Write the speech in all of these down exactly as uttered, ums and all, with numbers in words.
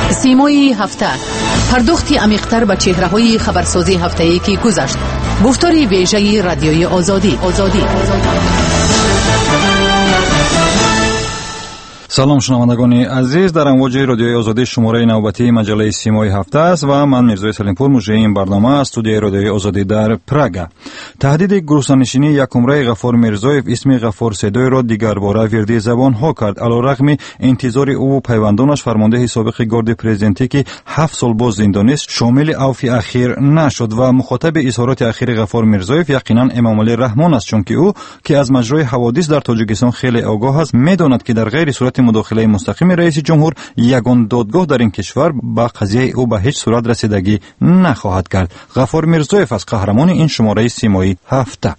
سیمای هفته، پرداختی عمیق‌تر به چهره‌های خبرسازی هفته‌ای که گذشت. گفتار ویژه رادیوی آزادی. آزادی. سلام شنوندگان عزیز، در امواج رادیوی آزادی شماره نوبتی مجله سیمای هفته است و من میرزا سلیمپور مجری این برنامه از استودیوی رادیوی آزادی در پراگ. تهدید گروسانشینی یکمره غفور میرزویف اسم غفور سیدوی را دیگر باره ویردی زبان ها کرد. علیرغم انتظار او و پیوندانش، فرمانده سابق گارد پرزیدنتی که هفت سال باز زندانی است شامل عفو اخیر نشد و مخاطب اظهارات اخیر غفور میرزویف یقینا امام علی رحمان است، چون که او که از مجرای حوادث در تاجیکستان خیلی آگاه است، میداند که در غیر صورت مداخله مستقیم رئیس جمهور یگان دادگاه در این کشور به قضیه او به هیچ صورت رسیدگی نخواهد کرد. غفور میرزویف از قهرمان این شماره سیمایی هفته.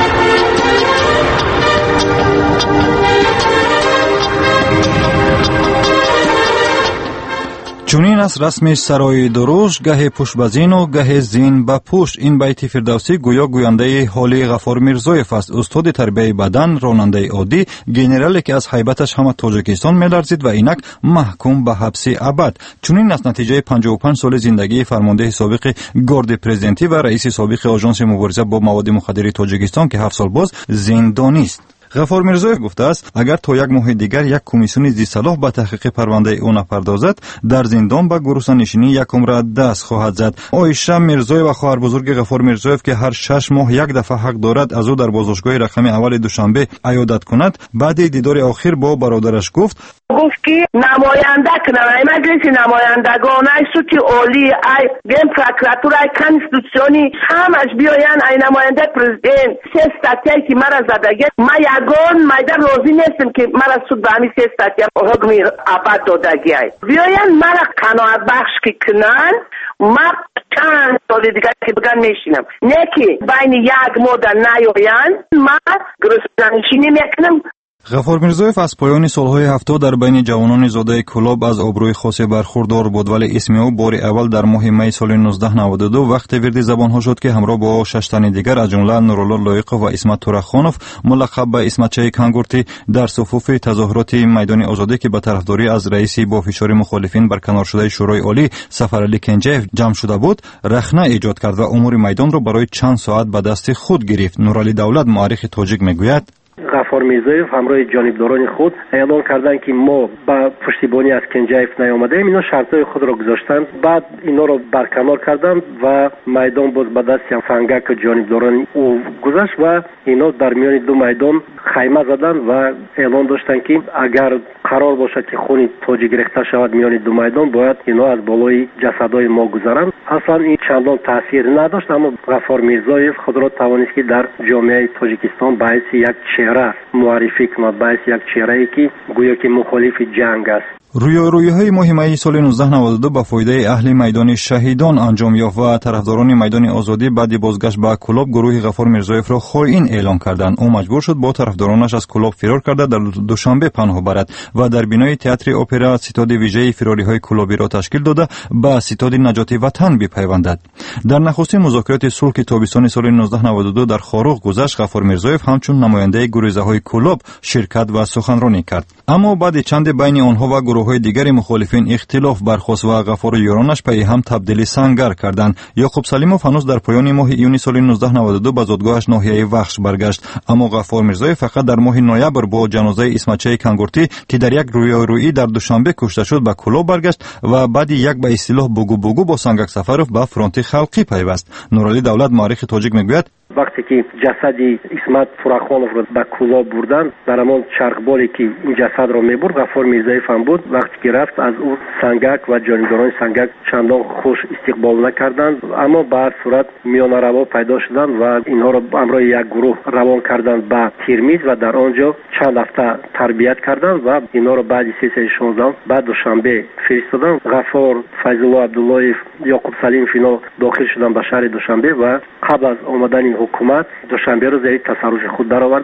چونین است رسم سرای دروش، گه پشت به زین و گه زین به پشت. این بیت فردوسی گویا گوینده حالی غفور میرزویف است، استاد تربیت بدن، راننده عادی، گنرالی که از هیبتش همه تاجیکستان می‌لرزید و اینک محکوم به حبس ابد. چونین است نتیجه پنجاه و پنج سال زندگی فرمانده سابق گارد پرزیدنتی و رئیس سابق آژانس مبارزه با مواد مخدر تاجیکستان که هفت سال باز زندانی است. غفور میرزویف گفته است اگر تا یک ماه دیگر یک کمیسیون ذی‌صلاح به تحقیق پرونده او نپردازد، در زندان به گروسانشینی یکم را دست خواهد زد. عایشه میرزویف و خواهر بزرگ غفور میرزویف که هر شش ماه یک دفعه حق دارد از او در بازداشتگاه رقم اول دوشنبه عیادت کند، بعد دیدار آخر با برادرش گفت گفت که نماینده کنن ای مجلس نمایندگان ای سوت عالی ای گم پروکراتور ای کانستیتوسیونی همش بیاین ای نماینده پرزیدنت سه استاتیایی که مرا زدگی ما یگان مایده راضی نیستم که مرا سود به همین سه استاتیا حکم ابد دادگی ای بیاین مرا قناعت بخش که کنن. ما چند سال دیگر که بگن میشینم نه که بین یک ماه نیاین ما گروسانشینی میکنم. غفور میرزویف از پایان سالهای هفتاد در بین جوانان زاده کلاب از آبروی خاصی برخوردار بود، ولی اسم او بار اول در ماه می سال نوزده نود و دو وقت وردی زبان ها شد که همراه با شش تن دیگر از جمله نورالله لایقов و اسمت تورخانوف ملقب به اسمتچه کانگورتی در صفوف تظاهرات میدان آزادی که به طرفداری از رئیس با فشار مخالفین برکنار شده شورای عالی سفرعلی کنجیف جمع شده بود رخنه ایجاد کرد و امور میدان را برای چند ساعت به دست خود گرفت. نورعلی دولت مورخ تاجیک میگوید غفور میرزویف همراه جانبداران خود اعلان کردند که ما با پشتیبانی از کنجیف نیامدیم. اینا شرطهای خود را گذاشتند، بعد اینا را برکنار کردند و میدان باز به دست فنگک جانبداران او گذشت و اینا در میان دو میدان خیمه زدند و اعلان داشتند که اگر قرار باشد که خون تاجی گرفته شود میان دو میدان باید اینا از بالای جسدهای ما گذرند. اصلا این چندان تاثیر نداشت، اما غفور میرزویف خود را توانست که در جامعه تاجیکستان به حیث یک چهره معرفی کند، به حیث یک چهره‌ای که گویا که مخالف جنگ است. رویارویی‌های مهمی سال نوزده نود و دو به فایده اهل میدان شهیدان انجام یافت و طرفداران میدان آزادی بعد بازگشت به کلاب گروه غفور میرزویف را خائن اعلام کردند. او مجبور شد با طرفدارانش از کلاب فرار کرده در دوشنبه پناه برد و در بینای تئاتر اپرا ستاد ویژه فراری‌های کلابی را تشکیل داده به ستاد نجات وطن بپیوندد. در نخستین مذاکرات صلح تابستان سال نوزده نود و دو در خاروق گذشت، غفور میرزویف همچون نماینده گروه‌های کلاب شرکت و سخنرانی کرد، اما بعد چند بین آنها و گروه‌های دیگر مخالفین اختلاف برخاست و غفور و یارانش پی هم تبدیل سنگر کردند. یعقوب سلیموف هنوز در پایان ماه ایونی سال نوزده نود و دو به زادگاهش ناحیه وخش برگشت، اما غفور میرزویف فقط در ماه نوامبر با جنازه اسمتچه کانگورتی که در یک رویارویی در دوشنبه کشته شد به کلاب برگشت و بعد یک به اصطلاح بگو بگو با سنگک سفروف به فرانت خلقی پیوست. نورعلی دولت مورخ تاجیک میگوید وقتی که جسدی اسمت تورخانوف را به کلاب بردن، در همان چرخباری که این جسد را میبرد غفور میرزویف هم بود. وقتی که رفت از او سنگک و جانبداران سنگک چندان خوش استقبال نکردند، اما به هر صورت میان روا پیدا شدند و اینها را همراه یک گروه روان کردند به ترمیز و در آنجا چند هفته تربیت کردند و اینها را بعد سه سه شانزده بعد دوشنبه فرستادند. غفور، فیض الله عبداللهیف، یعقوب سلیم فینا داخل شدند به شهر دوشنبه و قبل از آمدن حکومت دوشنبه رو زیر تصرف خود درآوردند.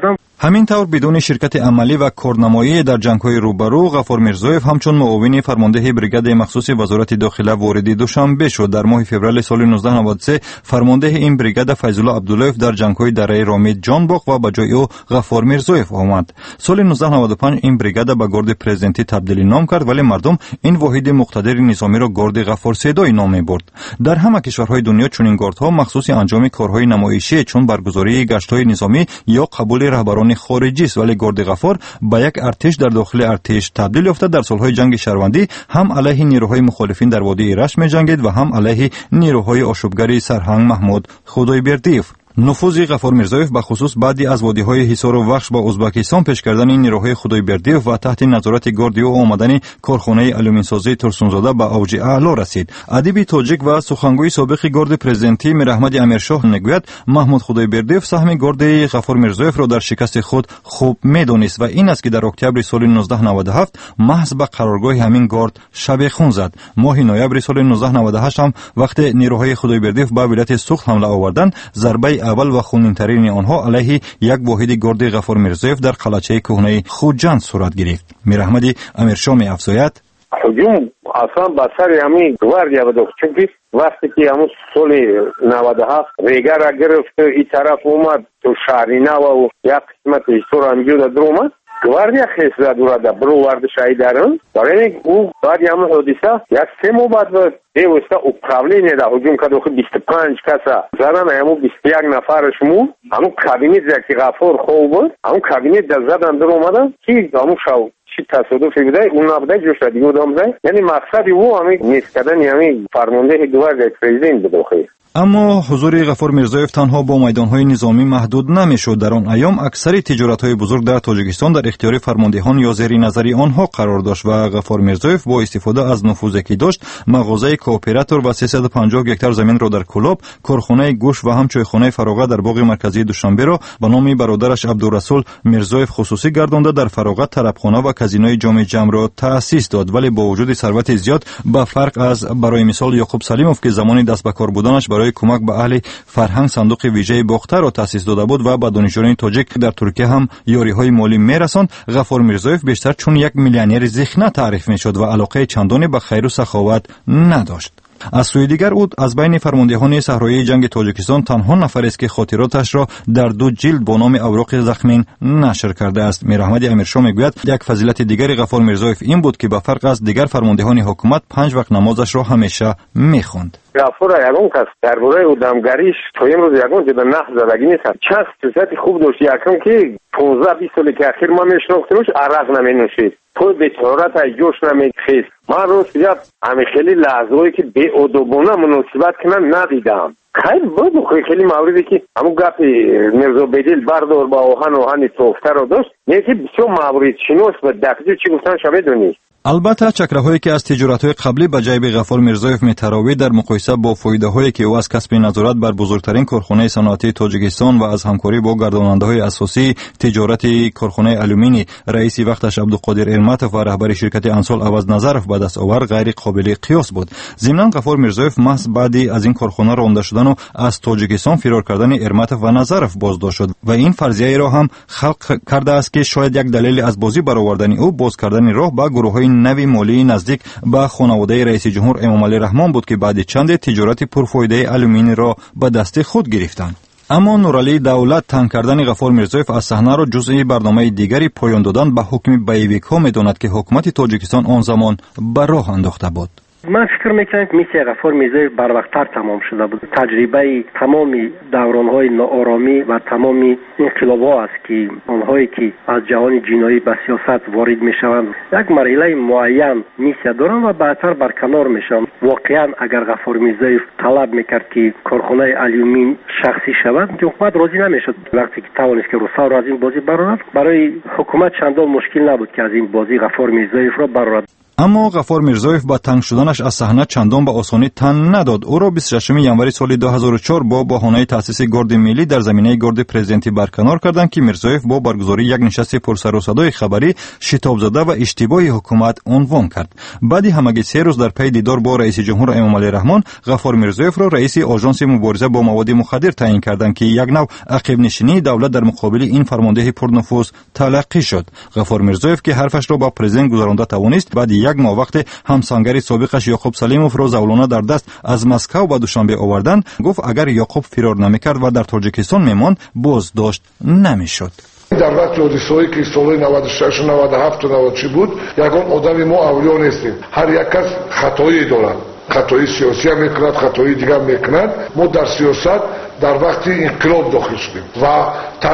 همین طور بدون شرکت عملی و کارنمایی در جنگ‌های روبرو، غفور میرزویف همچون معاون فرمانده بریگاد مخصوص وزارت داخله وارد دوشنبه شد. در ماه فوریه سال نوزده نود و سه فرمانده این بریگاد فیض‌الله عبداللهیف در جنگ‌های دره رامید جان باخت و به جای او غفور میرزویف آمد. سال نوزده نود و پنج این بریگاد به گارد پرزیدنتی تبدیل نام کرد، ولی مردم این واحد مقتدر نظامی را گارد غفور صدای نام می‌برد. در همه کشورهای دنیا چنین گاردها مخصوص انجام کارهای نمایشی چون برگزاری گشت‌های نظامی یا قبول رهبران خارجی است، ولی گارد غفور به یک ارتش در داخل ارتش تبدیل یافته. در سالهای جنگ شهروندی هم علیه نیروهای مخالفین در وادی رشت می‌جنگید و هم علیه نیروهای آشوبگری سرهنگ محمود خدایبردیف. نفوذ غفور میرزویف به خصوص بعدی از وادی‌های حصار و وخش با ازبکستان پیش کردن این نیروهای خدایبردیف و تحت نظارت گارد او آمدن کارخانه آلومین‌سازی ترسونزاده به اوج اعلا رسید. ادیب تاجیک و سخنگوی سابق گارد پرزیدنتی میراحمد امیرشاه میگوید محمود خدایبردیف سهم گارد غفور میرزویف را در شکست خود خوب میدانست و این است که در اکتبر سال نوزده نود و هفت محض به قرارگاه همین گارد شب خون زد. ماه نوامبر سال نوزده نود و هشت هم وقتی نیروهای خدایبردیف به ولایت سوخت حمله آوردند، ضربه اول و خونین‌ترین آنها علیه یک واحد گارد غفور میرزویف در قلعه کهنه خوجند صورت گرفت. میراحمد امیرشاه می‌افزاید هجوم اصلا به سر همین گواردیا بود، چون وقتی که همون سال نود و هفت ریگه را گرفت این طرف اومد تو شهرینه و یک قسمت ایستور همجور در اومد گواردیا خیست زد و را در برو ورد شهیداران. برای او بعد همون حادثه یک سه ماه بعد دیوسته اپراولی در هجوم کرد و بیست و پنج کسا زدن همون بیست و یک نفرش مون همون کابینت در که غفور خوب بود همون کابینت در زدن در اومدن که همون شو چی تصادفی بوده اون نبوده جوش دیگه بودم بوده، یعنی مقصد او همین نیست کردن همین فرمانده گواردیا پرزیدنت بود. خیلی اما حضور غفور میرزویف تنها با میدانهای نظامی محدود نمیشد. در آن ایام اکثر تجارت‌های بزرگ در تاجیکستان در اختیار فرماندهان یا زیر نظری آنها قرار داشت و غفور میرزویف با استفاده از نفوذی که داشت مغازه کوآپراتور و سیصد و پنجاه گکتار زمین را در کلاب، کارخانه گوشت و هم چایخانه فراغت در باغ مرکزی دوشنبه را به نام برادرش عبدالرسول میرزویف خصوصی گردانده در فراغت طربخانه و کازینوی جام جم را تأسیس داد. ولی با وجود ثروت زیاد با فرق از برای مثال یعقوب سلیموف که زمانی دست به کار بودنش برای کمک به اهل فرهنگ صندوق ویژه باختر را تأسیس داده بود و به دانشجویان تاجیک در ترکیه هم یاری‌های مالی میرساند، غفور میرزویف بیشتر چون یک میلیونر ذخیره تعریف میشد و علاقه چندانی به خیر و سخاوت نداشت. از سوی دیگر او از بین فرماندهان صحرایی جنگ تاجیکستان تنها نفر است که خاطراتش را در دو جلد با نام اوراق زخمین نشر کرده است. میراحمد امیرشاه میگوید یک فضیلت دیگر غفور میرزویف این بود که به فرق از دیگر فرماندهان حکومت پنج وقت نمازش را همیشه میخواند. غفور یگان کس درباره ادمگریش تا امروز یگان جدا نه زدگی نیست. چند خصوصیت خوب داشت. یکم که پانزده بیست سال که اخیر ما میشناختمش عرق نمینوشید، تو به طهارت ای جوش نمیخیست. من روز دیگه همه خیلی لحظه‌ای که به ادبانه مناسبت کنن ندیدم. خیلی بود خیلی موردی که همون گپ میرزا بدیل بردار با آهن آهن توفته رو داشت، یکی بسیار مورد شناس بود. دقیقی چی گفتن شما بدونید. البته چکرهایی که از تجارت‌های قبلی به جیب غفور میرزویف میتراوید در مقایسه با فایده‌هایی که او از کسب نظارت بر بزرگترین کارخانه صنعتی تاجیکستان و از همکاری با گرداننده‌های اساسی تجارت کارخانه آلومینی رئیس وقتش عبدالقادر ارمتوف و رهبر شرکت انسال عوض نظرف به دست آور غیر قابل قیاس بود. ضمناً غفور میرزویف محض بعدی از این کارخانه رانده شدن و از تاجیکستان فرار کردن ارمتوف و نظرف بازداشت شد و این فرضیه را هم خلق کرده است که شاید یک دلیل از بازی برآوردن او باز کردن راه به گروه‌های نوی مالی نزدیک به خانواده رئیس جمهور امامعلی رحمان بود که بعد چند تجارت پرفایده آلومینی را به دست خود گرفتند. اما نورعلی دولت تنگ کردن غفور میرزویف از صحنه را جزئی برنامه دیگری پایان دادن به حکم بیویک ها میداند که حکومت تاجیکستان آن زمان به راه انداخته بود. من فکر میکنم که میشه غفور میرزویف بروقتر تمام شده بود. تجربه تمام دورانهای ناآرامی و تمام انقلاب‌ها است که آنهایی که از جهان جنایی به سیاست وارد میشوند یک مرحله معین میشه دارن و بعدتر برکنار میشن. واقعا اگر غفور میرزویف طلب میکرد که کارخانه آلومین شخصی شود، حکومت راضی نمیشد. وقتی که توانست که روسا را از این بازی برآورد، برای حکومت چندان مشکل نبود که از این بازی غفور میرزویف را برآورد. اما غفار میرزایف با تنگ شدنش از صحنه چندان به آسانی تن نداد. او را بیست و ششم ژانویه سال دو هزار و چهار با بهانه تأسیس گارد ملی در زمینه گارد پرزیدنتی برکنار کردند که میرزایف با برگزاری یک نشست پرسر و صدای خبری شتاب زده و اشتباهی حکومت عنوان کرد. بعد همگی سه روز در پی دیدار با رئیس جمهور امام علی رحمان، غفار میرزایف را رئیس آژانس مبارزه با مواد مخدر تعیین کردند که یک نوع عقب نشینی دولت در مقابل این فرمانده پرنفوذ تلقی شد. غفار میرزایف که حرفش را با پرزیدنت گذرانده توانست، بعد یک ماه وقت همسانگری سابقش یعقوب سلیموف را زولانه در دست از مسکو به دوشنبه آوردند، گفت اگر یعقوب فرار نمیکرد و در تاجیکستان میماند بازداشت نمیشد. در وقت حادثه‌ای که سال نود و شش و نود و هفت و نود و شش بود، یگان آدمی ما اولیا نیستیم. هر یک کس خطایی دارد. خطایی سیاسی هم میکند، خطایی دیگر میکند. ما در سیاست در وقت انقلاب داخل شدیم و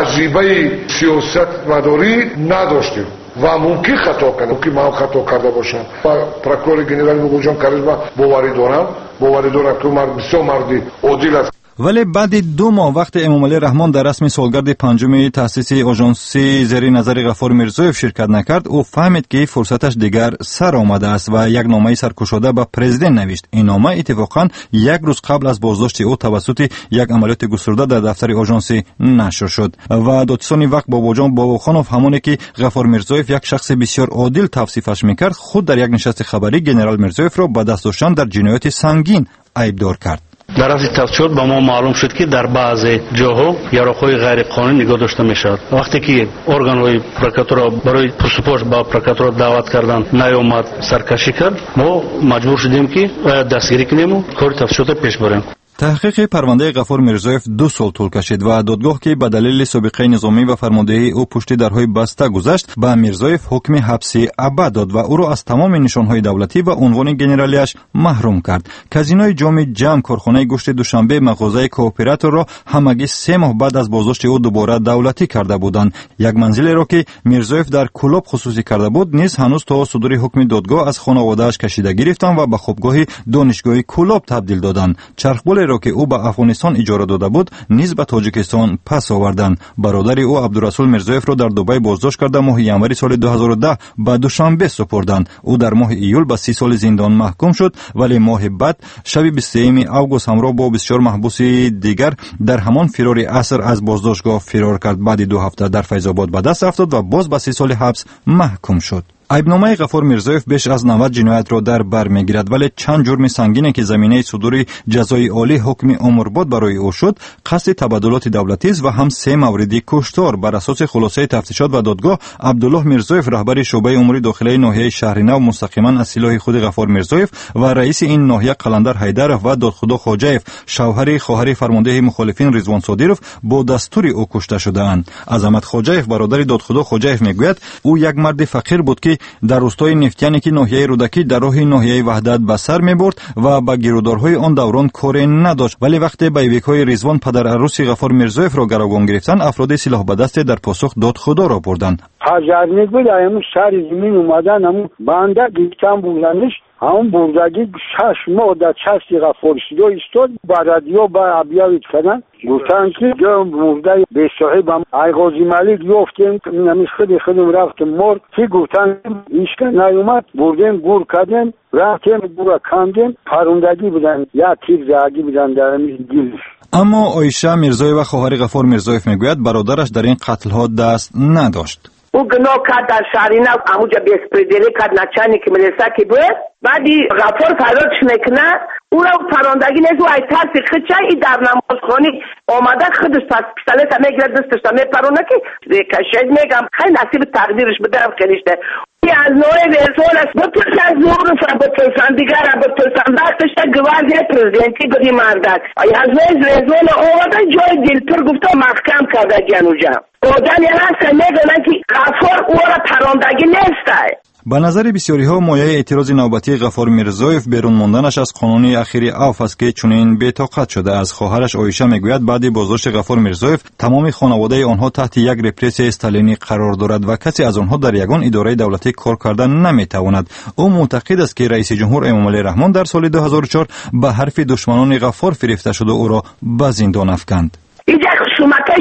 تجربه سیاست مداری نداشتیم و ممکن خطا کنم، ممکن من خطا کرده باشم. و پروکورور گنرال مغولجان کاریزما باوری دارم، باوری دارم که مرد بسیار مردی عادل است. ولی بعد دو ماه وقت امام علی رحمان در رسم سالگرد پنجم تأسیس آژانسی زیر نظر غفار میرزایف شرکت نکرد، او فهمید که فرصتش دیگر سر آمده است و یک نامه سرکشاده به پرزیدنت نوشت. این نامه اتفاقا یک روز قبل از بازداشت او توسط یک عملیات گسترده در دفتر آژانسی نشر شد و دادستان وقت باباجان باباخانوف، همونی که غفار میرزایف یک شخص بسیار عادل توصیفش میکرد، خود در یک نشست خبری گنرال میرزایف را به دست داشتن در جنایات سنگین ایبدار کرد. در از تفسیر با ما معلوم شد که در بعضی جاها یاراخوی غیر قانونی نگاه داشته میشد. وقتی که ارگان‌های پروکاتورا برای پرسپوش با پروکاتورا دعوت کردن نیامد، سرکشی کرد، ما مجبور شدیم که دستگیری کنیم و کار تفسیر پیش بریم. تحقیق پرونده غفار میرزایف دو سال طول کشید و دادگاه که به دلیل سابقه نظامی و فرماندهی او پشت درهای بسته گذاشت، به میرزایف حکم حبسی ابد داد و او را از تمام نشانهای دولتی و عنوان گنرالیش محروم کرد. کازینوی جام جم، کارخانه گوشت دوشنبه، مغازه کوآپراتور را همگی سه ماه بعد از بازداشت او دوباره دولتی کرده بودند. یک منزلی را که میرزایف در کلوب خصوصی کرده بود نیز هنوز تا صدور حکم دادگاه از خانواده‌اش کشیده گرفتند و به خوابگاه دانشگاهی کلوب تبدیل دادند. چرخبال را که او به افغانستان اجاره داده بود نیز به تاجیکستان پس آوردند. برادر او عبدالرسول میرزایف را در دبی بازداشت کرده ماه ژانویه سال دو هزار و ده به دوشنبه سپردند. او در ماه ایول به سی سال زندان محکوم شد، ولی ماه بعد شب بیست و سوم آگوست همراه با بسیار محبوس دیگر در همان فرار عصر از بازداشتگاه فرار کرد. بعد دو هفته در فیض آباد به دست افتاد و باز به سی سال حبس محکوم شد. عیبنامه غفار میرزایف بیش از نود جنایت را در بر میگیرد، ولی چند جرم سنگینی که زمینه صدور جزای عالی حکم عمرباد برای او شد، قصد تبادلات دولتی است و هم سه موردی کشتار. بر اساس خلاصه تفتیشات و دادگاه، عبدالله میرزایف رهبر شعبه امور داخلی ناحیه شهرنو مستقیما از سلاح خود غفار میرزایف و رئیس این ناحیه قلندر حیدر و دادخدا خواجه‌اف، شوهر خواهر فرمانده مخالفین رضوان صادیروف، با دستور او کشته شده‌اند. عظمت خواجه‌اف برادر دادخدا خواجه‌اف میگوید او یک مرد فقیر بود که در روستای نفتیانی که ناحیه رودکی در راه ناحیه وحدت به سر میبرد و با گیرودارهای آن دوران کاری نداشت، ولی وقتی بایبیک‌های رضوان پدر عروس غفار میرزایف را گروگان گرفتند، افراد سلاح به دست در پاسخ دادخدا را بردند. حاجرنیک بود همون سر زمین اومدن، همون بنده گیتم بودنش، همون بردگی شش ماه در چستی غفار شده ایستاد، با رادیو با عبیاوید کردن، گفتن که جام مرده به صاحبم ایغازی ملک یافتیم، نمیش خیلی خیلی رفتیم مرد، که گفتن ایشکه نیومد، بردیم گور کردیم، رفتیم گور کندیم، پروندگی بودن، یا تیر زهگی بودن در همیش گیلش. اما عایشه میرزای و خواهر غفار میرزایف میگوید برادرش در این قتل‌ها دست نداشت. او گناه کرد در شهرینو، همونجا بیسپریدلی کرد، نچانی که ملیسا که بود، بعدی غفار فرارش میکنه، او را پراندگی نیست و ای ترسی خچه ای در نمازخانی آمده خودش پس پیستالت هم میگرد دستش هم میپرونه که کشید میگم خیلی نصیب تقدیرش بدرم کنیشته. ای از نوع ورزون است، بپرسن زورش را بپرسن دیگر را بپرسن وقتش تا گوازی پرزیدنتی بدی مردد. ای از نوع ورزون آمده جای دلپر گفته محکم کرده جنوجا. آدم یه هست میگنن که غفار او را پراندگی نیسته. به نظر بسیاری ها مایه اعتراض نوبتی غفار میرزایف بیرون ماندنش از قانون اخیر عفو است که چنین بی‌طاقت شده. از خواهرش عایشه میگوید بعد بازداشت غفار میرزایف تمام خانواده آنها تحت یک رپرسی استالینی قرار دارد و کسی از آنها در یگان اداره دولتی کار کردن نمیتواند. او معتقد است که رئیس جمهور امام علی رحمان در سال دو هزار و چهار به حرف دشمنان غفار فریفته شده او را به زندان افکند. اینجا خصومت شخص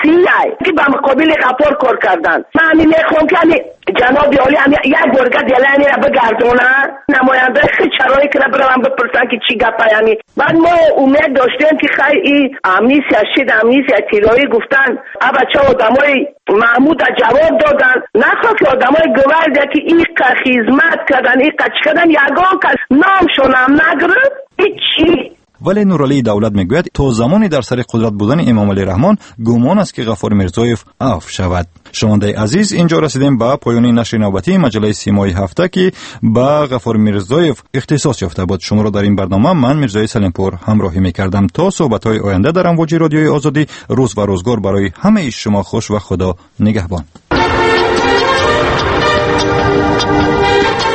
شخصیه که با مقابل غفور کار کردن. من همین میخوام که جناب عالی هم یک بارگه دیلانی را بگردونه نماینده خیلی چرایی که برام بپرسن که چی گپه یعنی. بعد ما امید داشتیم که خیلی امنیسی اشید امنیسی اطلاعی گفتن اب بچه آدمای محمود جواب دادن نخواه که آدمای گوارده که این که خدمت کردن این که چی کردن یگان که نامشون هم نگرد هیچی. ولی نورعلی دولت میگوید تا زمانی در سر قدرت بودن امام علی رحمان گمان است که غفور میرزایف عفو شود. شنونده عزیز، اینجا رسیدیم به پایان نشر نوبتی مجله سیمای هفته که با غفور میرزایف اختصاص یافته بود. شما را در این برنامه من میرزای سلیمپور همراهی میکردم. تا صحبت‌های آینده در امواج رادیوی آزادی، روز و روزگار برای همه شما خوش و خدا نگهبان.